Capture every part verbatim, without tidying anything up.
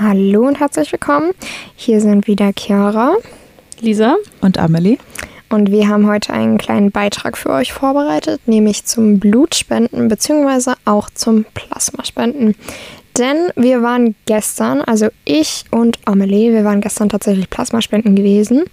Hallo und herzlich willkommen. Hier sind wieder Chiara, Lisa und Amelie. Und wir haben heute einen kleinen Beitrag für euch vorbereitet, nämlich zum Blutspenden bzw. auch zum Plasmaspenden. Denn wir waren gestern, also ich und Amelie, wir waren gestern tatsächlich Plasmaspenden gewesen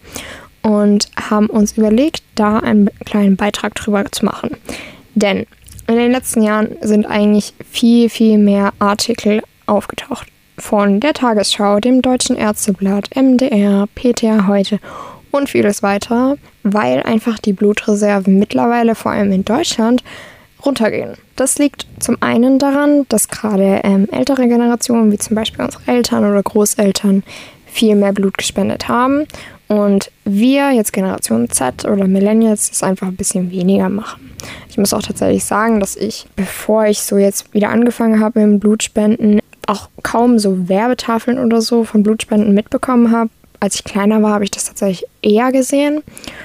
und haben uns überlegt, da einen kleinen Beitrag drüber zu machen. Denn in den letzten Jahren sind eigentlich viel, viel mehr Artikel aufgetaucht. Von der Tagesschau, dem Deutschen Ärzteblatt, M D R, P T A heute und vieles weiter, weil einfach die Blutreserven mittlerweile, vor allem in Deutschland, runtergehen. Das liegt zum einen daran, dass gerade ähm, ältere Generationen, wie zum Beispiel unsere Eltern oder Großeltern, viel mehr Blut gespendet haben und wir, jetzt Generation Z oder Millennials, das einfach ein bisschen weniger machen. Ich muss auch tatsächlich sagen, dass ich, bevor ich so jetzt wieder angefangen habe mit dem Blutspenden, auch kaum so Werbetafeln oder so von Blutspenden mitbekommen habe. Als ich kleiner war, habe ich das tatsächlich eher gesehen.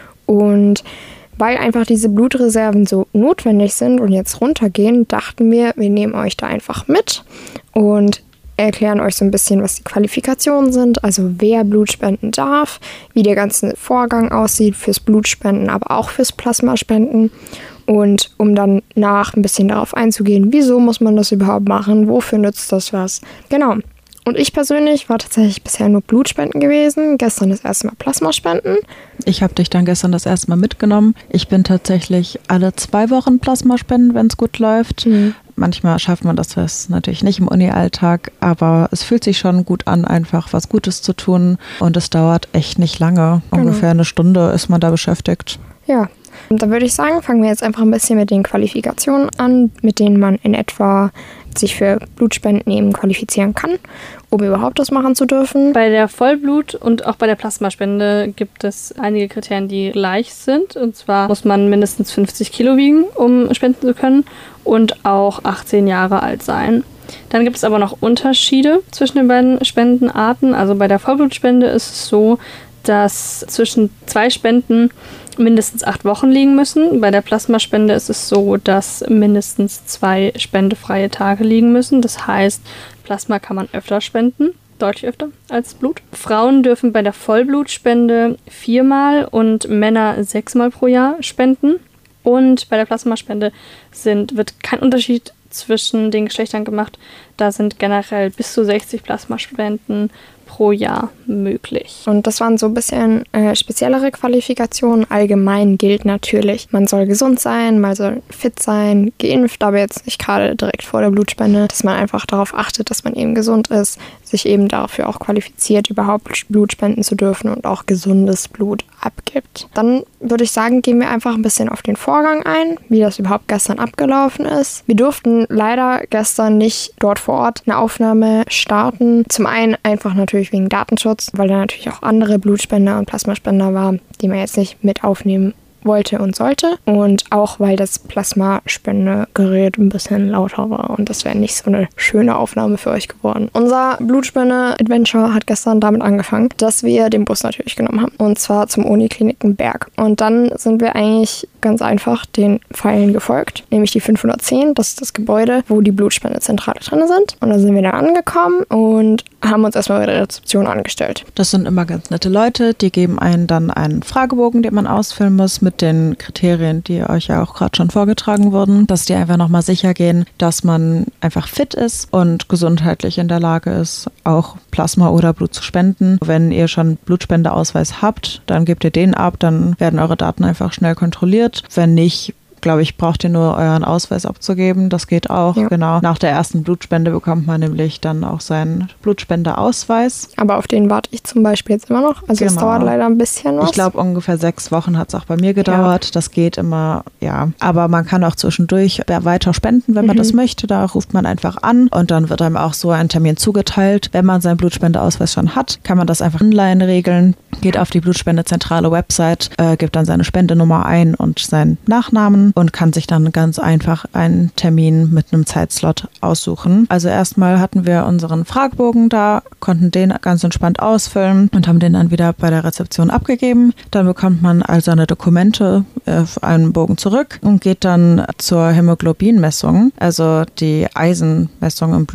Und weil einfach diese Blutreserven so notwendig sind und jetzt runtergehen, dachten wir, wir nehmen euch da einfach mit und erklären euch so ein bisschen, was die Qualifikationen sind, also wer Blut spenden darf, wie der ganze Vorgang aussieht fürs Blutspenden, aber auch fürs Plasmaspenden. Und um dann nach ein bisschen darauf einzugehen, wieso muss man das überhaupt machen, wofür nützt das was. Genau. Und ich persönlich war tatsächlich bisher nur Blutspenden gewesen, gestern das erste Mal Plasmaspenden. Ich habe dich dann gestern das erste Mal mitgenommen. Ich bin tatsächlich alle zwei Wochen Plasmaspenden, wenn es gut läuft. Mhm. Manchmal schafft man das, das natürlich nicht im Uni-Alltag, aber es fühlt sich schon gut an, einfach was Gutes zu tun. Und es dauert echt nicht lange. Genau. Ungefähr eine Stunde ist man da beschäftigt. Ja. Und da würde ich sagen, fangen wir jetzt einfach ein bisschen mit den Qualifikationen an, mit denen man in etwa sich für Blutspenden eben qualifizieren kann, um überhaupt das machen zu dürfen. Bei der Vollblut- und auch bei der Plasmaspende gibt es einige Kriterien, die gleich sind. Und zwar muss man mindestens fünfzig Kilo wiegen, um spenden zu können, und auch achtzehn Jahre alt sein. Dann gibt es aber noch Unterschiede zwischen den beiden Spendenarten. Also bei der Vollblutspende ist es so, dass zwischen zwei Spenden mindestens acht Wochen liegen müssen. Bei der Plasmaspende ist es so, dass mindestens zwei spendefreie Tage liegen müssen. Das heißt, Plasma kann man öfter spenden, deutlich öfter als Blut. Frauen dürfen bei der Vollblutspende viermal und Männer sechsmal pro Jahr spenden. Und bei der Plasmaspende sind, wird kein Unterschied zwischen den Geschlechtern gemacht. Da sind generell bis zu sechzig Plasmaspenden pro Jahr möglich. Und das waren so ein bisschen äh, speziellere Qualifikationen. Allgemein gilt natürlich, man soll gesund sein, man soll fit sein, geimpft, aber jetzt nicht gerade direkt vor der Blutspende, dass man einfach darauf achtet, dass man eben gesund ist, sich eben dafür auch qualifiziert, überhaupt Blut spenden zu dürfen und auch gesundes Blut abgibt. Dann würde ich sagen, gehen wir einfach ein bisschen auf den Vorgang ein, wie das überhaupt gestern abgelaufen ist. Wir durften leider gestern nicht dort vor Ort eine Aufnahme starten. Zum einen einfach natürlich wegen Datenschutz, weil da natürlich auch andere Blutspender und Plasmaspender waren, die man jetzt nicht mit aufnehmen wollte und sollte. Und auch, weil das Plasmaspendegerät ein bisschen lauter war. Und das wäre nicht so eine schöne Aufnahme für euch geworden. Unser Blutspende-Adventure hat gestern damit angefangen, dass wir den Bus natürlich genommen haben. Und zwar zum Uniklinikenberg. Und dann sind wir eigentlich ganz einfach den Pfeilen gefolgt. Nämlich die fünfhundertzehn, das ist das Gebäude, wo die Blutspendezentrale drin sind. Und da sind wir dann angekommen und haben uns erstmal bei der Rezeption angestellt. Das sind immer ganz nette Leute, die geben einen dann einen Fragebogen, den man ausfüllen muss mit den Kriterien, die euch ja auch gerade schon vorgetragen wurden, dass die einfach nochmal sicher gehen, dass man einfach fit ist und gesundheitlich in der Lage ist, auch Plasma oder Blut zu spenden. Wenn ihr schon Blutspendeausweis habt, dann gebt ihr den ab, dann werden eure Daten einfach schnell kontrolliert. Wenn nicht, glaube ich, braucht ihr nur euren Ausweis abzugeben. Das geht auch, ja. Genau. Nach der ersten Blutspende bekommt man nämlich dann auch seinen Blutspendeausweis. Aber auf den warte ich zum Beispiel jetzt immer noch. Also es genau. dauert leider ein bisschen was. Ich glaube, ungefähr sechs Wochen hat es auch bei mir gedauert. Ja. Das geht immer, ja. Aber man kann auch zwischendurch weiter spenden, wenn man mhm. das möchte. Da ruft man einfach an und dann wird einem auch so ein Termin zugeteilt. Wenn man seinen Blutspendeausweis schon hat, kann man das einfach online regeln. Geht auf die Blutspendezentrale Website, äh, gibt dann seine Spendenummer ein und seinen Nachnamen und kann sich dann ganz einfach einen Termin mit einem Zeitslot aussuchen. Also erstmal hatten wir unseren Fragebogen da, konnten den ganz entspannt ausfüllen und haben den dann wieder bei der Rezeption abgegeben. Dann bekommt man all seine Dokumente auf einen Bogen zurück und geht dann zur Hämoglobinmessung, also die Eisenmessung im Blut.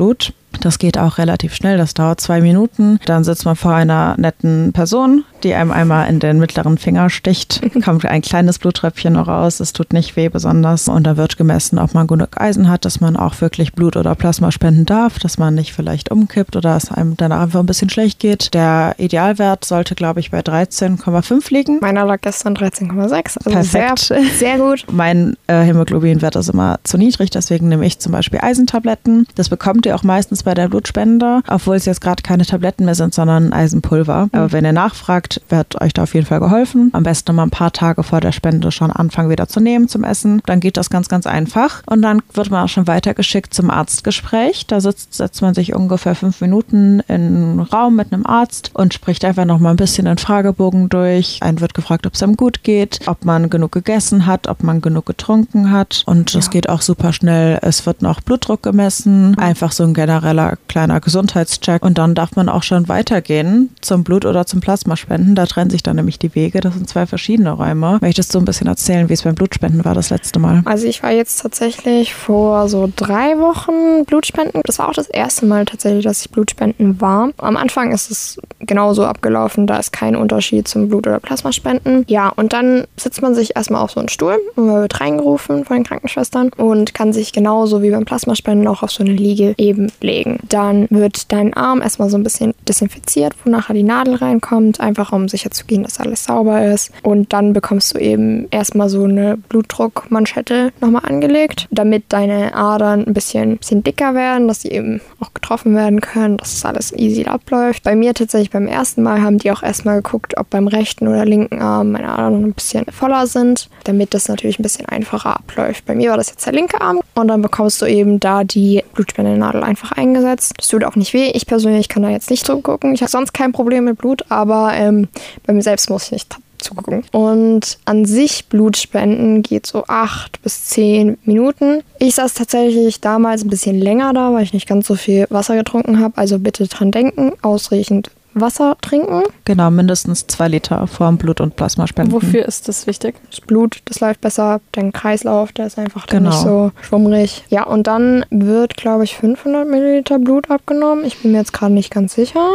Das geht auch relativ schnell, das dauert zwei Minuten. Dann sitzt man vor einer netten Person, die einem einmal in den mittleren Finger sticht. Kommt ein kleines Bluttröpfchen noch raus, es tut nicht weh besonders. Und da wird gemessen, ob man genug Eisen hat, dass man auch wirklich Blut oder Plasma spenden darf, dass man nicht vielleicht umkippt oder es einem danach einfach ein bisschen schlecht geht. Der Idealwert sollte, glaube ich, bei dreizehn Komma fünf liegen. Meiner lag gestern dreizehn Komma sechs, also Perfekt. Sehr, sehr gut. Mein äh, Hämoglobinwert ist immer zu niedrig, deswegen nehme ich zum Beispiel Eisentabletten. Das bekommt ihr auch meistens bei der Blutspende, obwohl es jetzt gerade keine Tabletten mehr sind, sondern Eisenpulver. Mhm. Aber wenn ihr nachfragt, wird euch da auf jeden Fall geholfen. Am besten mal ein paar Tage vor der Spende schon anfangen wieder zu nehmen zum Essen. Dann geht das ganz, ganz einfach. Und dann wird man auch schon weitergeschickt zum Arztgespräch. Da sitzt, setzt man sich ungefähr fünf Minuten in einen Raum mit einem Arzt und spricht einfach noch mal ein bisschen den Fragebogen durch. Einen wird gefragt, ob es einem gut geht, ob man genug gegessen hat, ob man genug getrunken hat. Und das ja. geht auch super schnell. Es wird noch Blutdruck gemessen. Einfach so ein genereller kleiner Gesundheitscheck. Und dann darf man auch schon weitergehen zum Blut- oder zum Plasmaspenden. Da trennen sich dann nämlich die Wege. Das sind zwei verschiedene Räume. Möchtest du ein bisschen erzählen, wie es beim Blutspenden war das letzte Mal? Also ich war jetzt tatsächlich vor so drei Wochen Blutspenden. Das war auch das erste Mal tatsächlich, dass ich Blutspenden war. Am Anfang ist es genauso abgelaufen. Da ist kein Unterschied zum Blut- oder Plasmaspenden. Ja, und dann sitzt man sich erstmal auf so einen Stuhl und man wird reingerufen von den Krankenschwestern und kann sich genauso wie beim Plasmaspenden auch auf so eine Liege eben legen. Dann wird dein Arm erstmal so ein bisschen desinfiziert, wo nachher die Nadel reinkommt, einfach um sicherzugehen, dass alles sauber ist. Und dann bekommst du eben erstmal so eine Blutdruckmanschette nochmal angelegt, damit deine Adern ein bisschen, bisschen dicker werden, dass sie eben auch getroffen werden können, dass das alles easy abläuft. Bei mir tatsächlich beim ersten Mal haben die auch erstmal geguckt, ob beim rechten oder linken Arm meine Adern ein bisschen voller sind, damit das natürlich ein bisschen einfacher abläuft. Bei mir war das jetzt der linke Arm und dann bekommst du eben da die Blutspendenadel einfach eingesetzt. Das tut auch nicht weh. Ich persönlich kann da jetzt nicht zugucken. Ich habe sonst kein Problem mit Blut, aber ähm, bei mir selbst muss ich nicht zugucken. Und an sich Blutspenden geht so acht bis zehn Minuten. Ich saß tatsächlich damals ein bisschen länger da, weil ich nicht ganz so viel Wasser getrunken habe. Also bitte dran denken, ausreichend Wasser trinken. Genau, mindestens zwei Liter vor dem Blut- und Plasmaspenden. Wofür ist das wichtig? Das Blut, das läuft besser, dein Kreislauf, der ist einfach dann genau. nicht so schwummrig. Ja, und dann wird, glaube ich, fünfhundert Milliliter Blut abgenommen. Ich bin mir jetzt gerade nicht ganz sicher.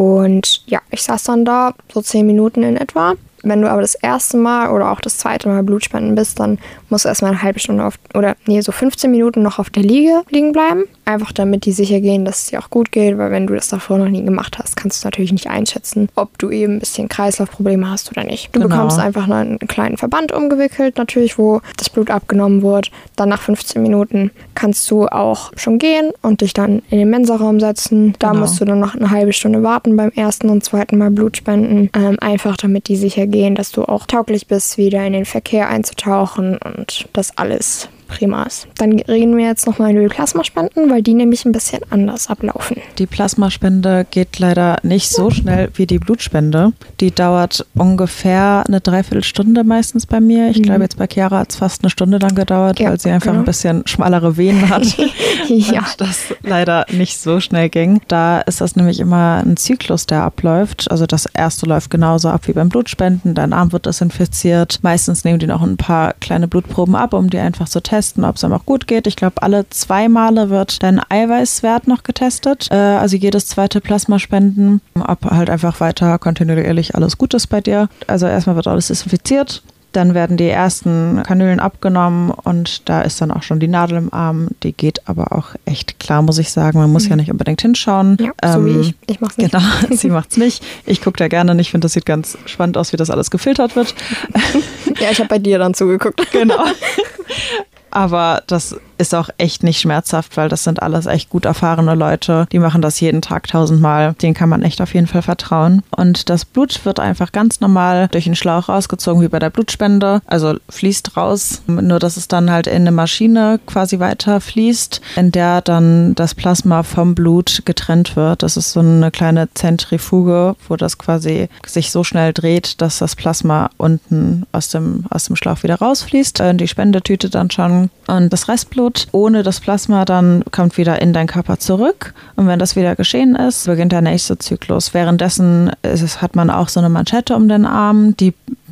Und ja, ich saß dann da so zehn Minuten in etwa. Wenn du aber das erste Mal oder auch das zweite Mal Blutspenden bist, dann musst du erstmal eine halbe Stunde auf, oder nee, so fünfzehn Minuten noch auf der Liege liegen bleiben. Einfach damit die sicher gehen, dass es dir auch gut geht, weil wenn du das davor noch nie gemacht hast, kannst du natürlich nicht einschätzen, ob du eben ein bisschen Kreislaufprobleme hast oder nicht. Du genau. bekommst einfach einen kleinen Verband umgewickelt, natürlich, wo das Blut abgenommen wird. Dann nach fünfzehn Minuten kannst du auch schon gehen und dich dann in den Mensaraum setzen. Da genau. musst du dann noch eine halbe Stunde warten beim ersten und zweiten Mal Blutspenden. Ähm, einfach damit die sicher gehen, dass du auch tauglich bist, wieder in den Verkehr einzutauchen und das alles prima ist. Dann reden wir jetzt nochmal über die Plasmaspenden, weil die nämlich ein bisschen anders ablaufen. Die Plasmaspende geht leider nicht so schnell wie die Blutspende. Die dauert ungefähr eine Dreiviertelstunde meistens bei mir. Ich mhm. glaube, jetzt bei Chiara hat es fast eine Stunde lang gedauert, ja, weil sie einfach genau. ein bisschen schmalere Venen hat. ja. Und das leider nicht so schnell ging. Da ist das nämlich immer ein Zyklus, der abläuft. Also das erste läuft genauso ab wie beim Blutspenden. Dein Arm wird desinfiziert. Meistens nehmen die noch ein paar kleine Blutproben ab, um die einfach zu testen. Testen, ob es einem auch gut geht. Ich glaube, alle zwei Male wird dein Eiweißwert noch getestet. Äh, also jedes zweite Plasmaspenden, ob halt einfach weiter kontinuierlich alles gut ist bei dir. Also erstmal wird alles desinfiziert. Dann werden die ersten Kanülen abgenommen und da ist dann auch schon die Nadel im Arm. Die geht aber auch echt klar, muss ich sagen. Man muss mhm. ja nicht unbedingt hinschauen. Ja, ähm, so wie ich. Ich mach's nicht. Genau, sie macht's nicht. Ich gucke da gerne nicht. Ich finde, das sieht ganz spannend aus, wie das alles gefiltert wird. Ja, ich habe bei dir dann zugeguckt. Genau. Aber das ist auch echt nicht schmerzhaft, weil das sind alles echt gut erfahrene Leute. Die machen das jeden Tag tausendmal. Denen kann man echt auf jeden Fall vertrauen. Und das Blut wird einfach ganz normal durch den Schlauch rausgezogen, wie bei der Blutspende. Also fließt raus, nur dass es dann halt in eine Maschine quasi weiter fließt, in der dann das Plasma vom Blut getrennt wird. Das ist so eine kleine Zentrifuge, wo das quasi sich so schnell dreht, dass das Plasma unten aus dem, aus dem Schlauch wieder rausfließt. Die Spendetüte dann schon. Und das Restblut ohne das Plasma dann kommt wieder in deinen Körper zurück. Und wenn das wieder geschehen ist, beginnt der nächste Zyklus. Währenddessen ist es, hat man auch so eine Manschette um den Arm, die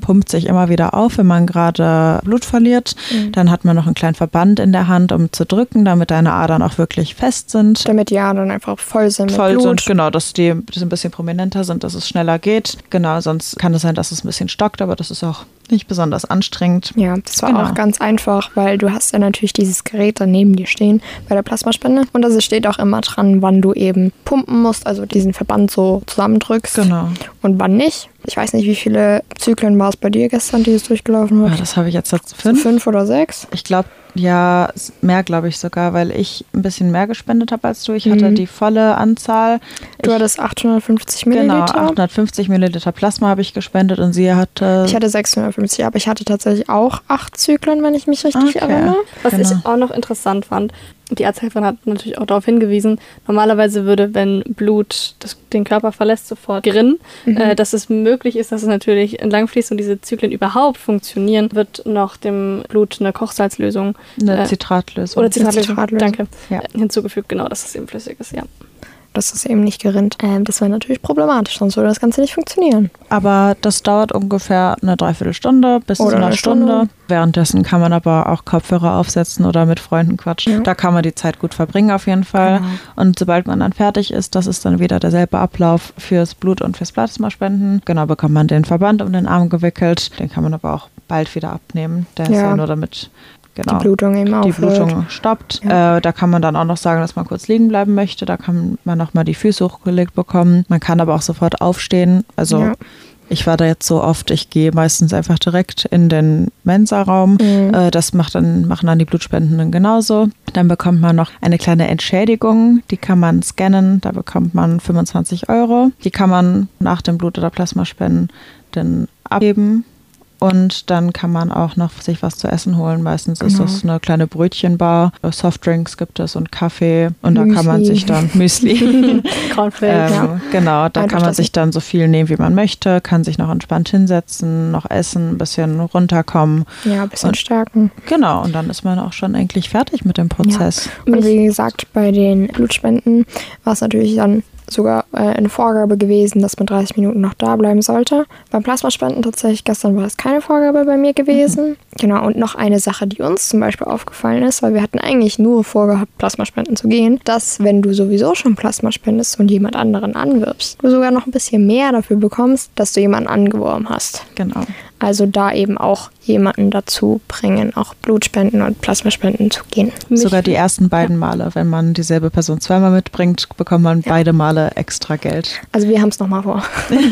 pumpt sich immer wieder auf, wenn man gerade Blut verliert. Mhm. Dann hat man noch einen kleinen Verband in der Hand, um zu drücken, damit deine Adern auch wirklich fest sind. Damit die Adern einfach voll sind mit voll Blut. Sind, genau, dass die, die ein bisschen prominenter sind, dass es schneller geht. Genau, sonst kann es sein, dass es ein bisschen stockt, aber das ist auch nicht besonders anstrengend. Ja, das war genau. auch ganz einfach, weil du hast ja natürlich dieses Gerät dann neben dir stehen bei der Plasmaspende und da steht auch immer dran, wann du eben pumpen musst, also diesen Verband so zusammendrückst genau. und wann nicht. Ich weiß nicht, wie viele Zyklen war es bei dir gestern, die es durchgelaufen hat? Ja, das habe ich jetzt dazu fünf. So fünf oder sechs? Ich glaube, ja, mehr glaube ich sogar, weil ich ein bisschen mehr gespendet habe als du. Ich hatte mhm. die volle Anzahl. Du ich, hattest achthundertfünfzig Milliliter. Genau, achthundertfünfzig Milliliter Plasma habe ich gespendet und sie hatte... Ich hatte sechshundertfünfzig, aber ich hatte tatsächlich auch acht Zyklen, wenn ich mich richtig okay. erinnere. Was genau. ich auch noch interessant fand, die Arzthelferin hat natürlich auch darauf hingewiesen, normalerweise würde, wenn Blut das, den Körper verlässt, sofort gerinnen. Mhm. Äh, dass es möglich ist, dass es natürlich entlang fließt und diese Zyklen überhaupt funktionieren, wird noch dem Blut eine Kochsalzlösung Eine äh, Zitratlösung. Oder Zitratlösung, Zitratlösung. danke. Ja. Hinzugefügt, genau, dass es eben flüssig ist, ja. Dass es eben nicht gerinnt. Ähm, das wäre natürlich problematisch, sonst würde das Ganze nicht funktionieren. Aber das dauert ungefähr eine Dreiviertelstunde bis oder zu einer eine Stunde. Stunde. Währenddessen kann man aber auch Kopfhörer aufsetzen oder mit Freunden quatschen. Ja. Da kann man die Zeit gut verbringen auf jeden Fall. Genau. Und sobald man dann fertig ist, das ist dann wieder derselbe Ablauf fürs Blut und fürs Plasmaspenden. Genau, bekommt man den Verband um den Arm gewickelt. Den kann man aber auch bald wieder abnehmen. Der ja. ist ja nur damit... Genau. Die Blutung eben Die aufhört. Blutung stoppt. Ja. Äh, da kann man dann auch noch sagen, dass man kurz liegen bleiben möchte. Da kann man nochmal die Füße hochgelegt bekommen. Man kann aber auch sofort aufstehen. Also ja. ich war da jetzt so oft, ich gehe meistens einfach direkt in den Mensa-Raum. Mhm. Äh, das macht dann, machen dann die Blutspendenden genauso. Dann bekommt man noch eine kleine Entschädigung. Die kann man scannen. Da bekommt man fünfundzwanzig Euro. Die kann man nach dem Blut- oder Plasmaspenden dann abgeben. Und dann kann man auch noch sich was zu essen holen. Meistens genau. ist das eine kleine Brötchenbar. Softdrinks gibt es und Kaffee. Und Müsli. da kann man sich dann Müsli. Cornflakes. ähm, ja. Genau, da Einfach kann man sich dann so viel nehmen, wie man möchte. Kann sich noch entspannt hinsetzen, noch essen, ein bisschen runterkommen. Ja, ein bisschen und, stärken. Genau, und dann ist man auch schon eigentlich fertig mit dem Prozess. Ja. Und wie gesagt, bei den Blutspenden war es natürlich dann sogar äh, eine Vorgabe gewesen, dass man dreißig Minuten noch da bleiben sollte. Beim Plasmaspenden tatsächlich, gestern war es keine Vorgabe bei mir gewesen. Mhm. Genau, und noch eine Sache, die uns zum Beispiel aufgefallen ist, weil wir hatten eigentlich nur vorgehabt, Plasmaspenden zu gehen, dass wenn du sowieso schon Plasma spendest und jemand anderen anwirbst, du sogar noch ein bisschen mehr dafür bekommst, dass du jemanden angeworben hast. Genau. Also da eben auch jemanden dazu bringen, auch Blutspenden und Plasmaspenden zu gehen. Sogar die ersten beiden Male, wenn man dieselbe Person zweimal mitbringt, bekommt man ja. beide Male extra Geld. Also wir haben es nochmal vor.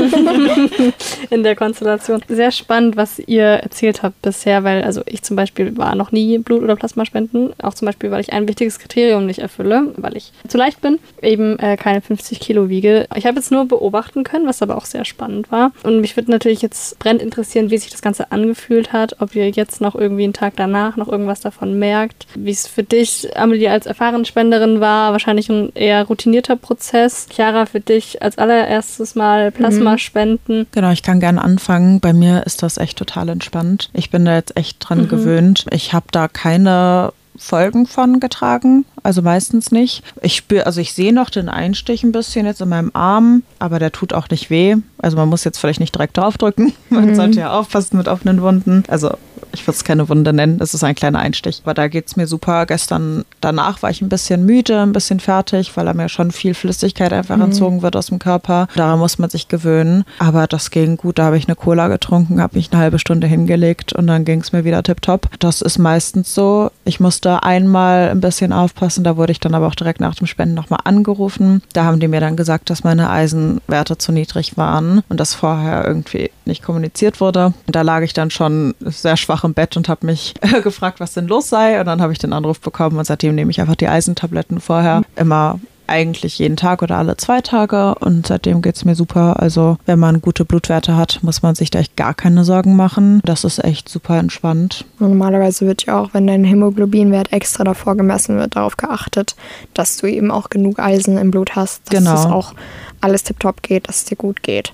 In der Konstellation. Sehr spannend, was ihr erzählt habt bisher, weil also ich zum Beispiel war noch nie Blut- oder Plasmaspenden. Auch zum Beispiel, weil ich ein wichtiges Kriterium nicht erfülle, weil ich zu leicht bin, eben äh, keine fünfzig Kilo wiege. Ich habe jetzt nur beobachten können, was aber auch sehr spannend war. Und mich würde natürlich jetzt brennend interessieren, wie sich das Ganze angefühlt hat, ob ihr jetzt noch irgendwie einen Tag danach noch irgendwas davon merkt, wie es für dich, Amelie, als erfahrene Spenderin war, wahrscheinlich ein eher routinierter Prozess. Chiara, für dich als allererstes Mal Plasma spenden. Mhm. Genau, ich kann gerne anfangen. Bei mir ist das echt total entspannt. Ich bin da jetzt echt dran mhm. gewöhnt. Ich habe da keine Folgen von getragen, also meistens nicht. Ich spüre, also ich sehe noch den Einstich ein bisschen jetzt in meinem Arm, aber der tut auch nicht weh. Also man muss jetzt vielleicht nicht direkt draufdrücken. Man mhm. sollte ja aufpassen mit offenen Wunden. Also ich würde es keine Wunde nennen, es ist ein kleiner Einstich. Aber da geht es mir super. Gestern danach war ich ein bisschen müde, ein bisschen fertig, weil da mir schon viel Flüssigkeit einfach mhm. entzogen wird aus dem Körper. Daran muss man sich gewöhnen. Aber das ging gut. Da habe ich eine Cola getrunken, habe mich eine halbe Stunde hingelegt und dann ging es mir wieder tipptopp. Das ist meistens so. Ich musste einmal ein bisschen aufpassen. Da wurde ich dann aber auch direkt nach dem Spenden nochmal angerufen. Da haben die mir dann gesagt, dass meine Eisenwerte zu niedrig waren und das vorher irgendwie nicht kommuniziert wurde. Und da lag ich dann schon sehr schwach im Bett und habe mich äh, gefragt, was denn los sei. Und dann habe ich den Anruf bekommen und seitdem nehme ich einfach die Eisentabletten vorher. Immer eigentlich jeden Tag oder alle zwei Tage und seitdem geht es mir super. Also wenn man gute Blutwerte hat, muss man sich da echt gar keine Sorgen machen. Das ist echt super entspannt. Und normalerweise wird ja auch, wenn dein Hämoglobinwert extra davor gemessen wird, darauf geachtet, dass du eben auch genug Eisen im Blut hast, dass genau. es auch alles tipptopp geht, dass es dir gut geht. Ja.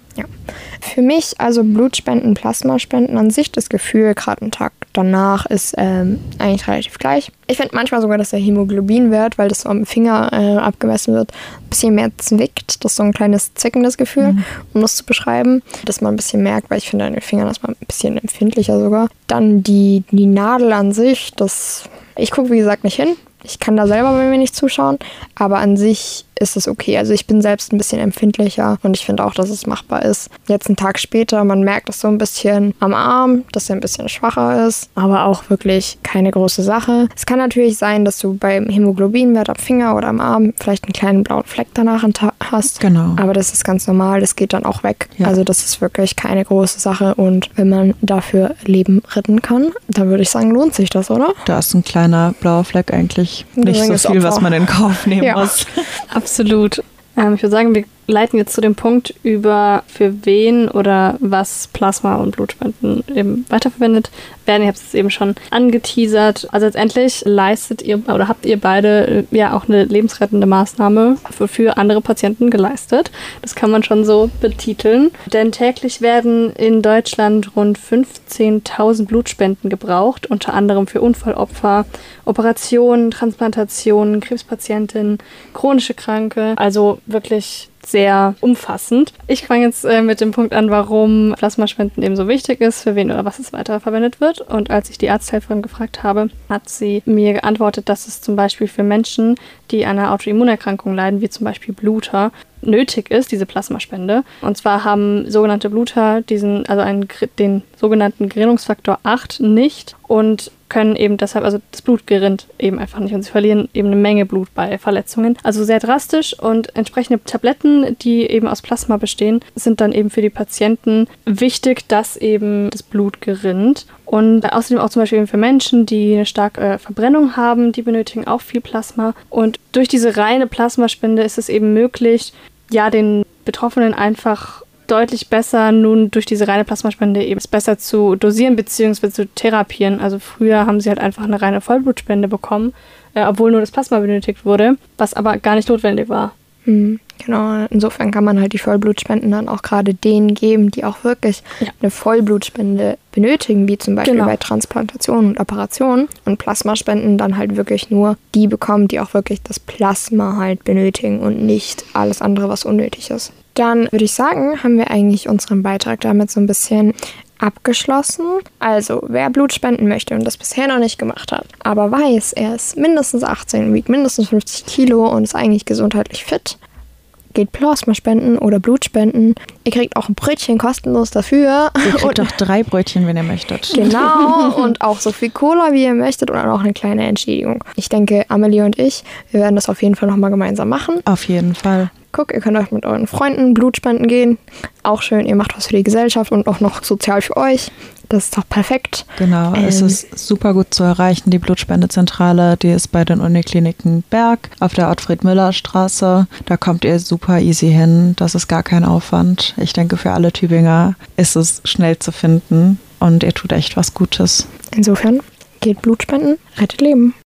Ja. Für mich, also Blutspenden, Plasmaspenden an sich, das Gefühl gerade einen Tag danach ist ähm, eigentlich relativ gleich. Ich finde manchmal sogar, dass der Hämoglobinwert, weil das so am Finger äh, abgemessen wird, ein bisschen mehr zwickt. Das ist so ein kleines zickendes Gefühl, mhm. um das zu beschreiben, dass man ein bisschen merkt, weil ich finde an den Fingern ist man ein bisschen empfindlicher sogar. Dann die, die Nadel an sich, das ich gucke wie gesagt nicht hin. Ich kann da selber bei mir nicht zuschauen, aber an sich ist es okay. Also ich bin selbst ein bisschen empfindlicher und ich finde auch, dass es machbar ist. Jetzt einen Tag später, man merkt es so ein bisschen am Arm, dass er ein bisschen schwacher ist, aber auch wirklich keine große Sache. Es kann natürlich sein, dass du beim Hämoglobinwert am Finger oder am Arm vielleicht einen kleinen blauen Fleck danach hast. Genau. Aber das ist ganz normal, das geht dann auch weg. Ja. Also das ist wirklich keine große Sache und wenn man dafür Leben retten kann, dann würde ich sagen, lohnt sich das, oder? Da ist ein kleiner blauer Fleck eigentlich nicht so viel, was man in Kauf nehmen ja. muss. Absolut. Ähm, ich würde sagen, wir leiten jetzt zu dem Punkt über, für wen oder was Plasma und Blutspenden eben weiterverwendet werden. Ihr habt es eben schon angeteasert. Also letztendlich leistet ihr oder habt ihr beide ja auch eine lebensrettende Maßnahme für, für andere Patienten geleistet. Das kann man schon so betiteln. Denn täglich werden in Deutschland rund fünfzehntausend Blutspenden gebraucht, unter anderem für Unfallopfer, Operationen, Transplantationen, Krebspatientinnen, chronische Kranke. Also wirklich sehr umfassend. Ich fange jetzt äh, mit dem Punkt an, warum Plasmaspenden eben so wichtig ist, für wen oder was es weiterverwendet wird. Und als ich die Arzthelferin gefragt habe, hat sie mir geantwortet, dass es zum Beispiel für Menschen, die an einer Autoimmunerkrankung leiden, wie zum Beispiel Bluter, nötig ist, diese Plasmaspende. Und zwar haben sogenannte Bluter diesen, also einen, den sogenannten Gerinnungsfaktor acht nicht und können eben deshalb, also das Blut gerinnt eben einfach nicht und sie verlieren eben eine Menge Blut bei Verletzungen. Also sehr drastisch und entsprechende Tabletten, die eben aus Plasma bestehen, sind dann eben für die Patienten wichtig, dass eben das Blut gerinnt. Und außerdem auch zum Beispiel eben für Menschen, die eine starke äh, Verbrennung haben, die benötigen auch viel Plasma. Und durch diese reine Plasmaspende ist es eben möglich, ja, den Betroffenen einfach deutlich besser nun durch diese reine Plasmaspende eben besser zu dosieren bzw. zu therapieren. Also früher haben sie halt einfach eine reine Vollblutspende bekommen, äh, obwohl nur das Plasma benötigt wurde, was aber gar nicht notwendig war. Mhm, genau, insofern kann man halt die Vollblutspenden dann auch gerade denen geben, die auch wirklich ja. eine Vollblutspende benötigen, wie zum Beispiel genau. bei Transplantationen und Operationen. Und Plasmaspenden dann halt wirklich nur die bekommen, die auch wirklich das Plasma halt benötigen und nicht alles andere, was unnötig ist. Dann würde ich sagen, haben wir eigentlich unseren Beitrag damit so ein bisschen abgeschlossen. Also, wer Blut spenden möchte und das bisher noch nicht gemacht hat, aber weiß, er ist mindestens achtzehn, wiegt mindestens fünfzig Kilo und ist eigentlich gesundheitlich fit, geht Plasma spenden oder Blut spenden. Ihr kriegt auch ein Brötchen kostenlos dafür. Ihr kriegt doch drei Brötchen, wenn ihr möchtet. Genau, und auch so viel Cola, wie ihr möchtet, oder auch eine kleine Entschädigung. Ich denke, Amelie und ich, wir werden das auf jeden Fall nochmal gemeinsam machen. Auf jeden Fall. Guck, ihr könnt euch mit euren Freunden Blut spenden gehen. Auch schön, ihr macht was für die Gesellschaft und auch noch sozial für euch. Das ist doch perfekt. Genau, ähm, es ist super gut zu erreichen. Die Blutspendezentrale, die ist bei den Unikliniken Berg auf der Ottfried-Müller-Straße. Da kommt ihr super easy hin. Das ist gar kein Aufwand. Ich denke, für alle Tübinger ist es schnell zu finden und ihr tut echt was Gutes. Insofern, geht Blut spenden, rettet Leben.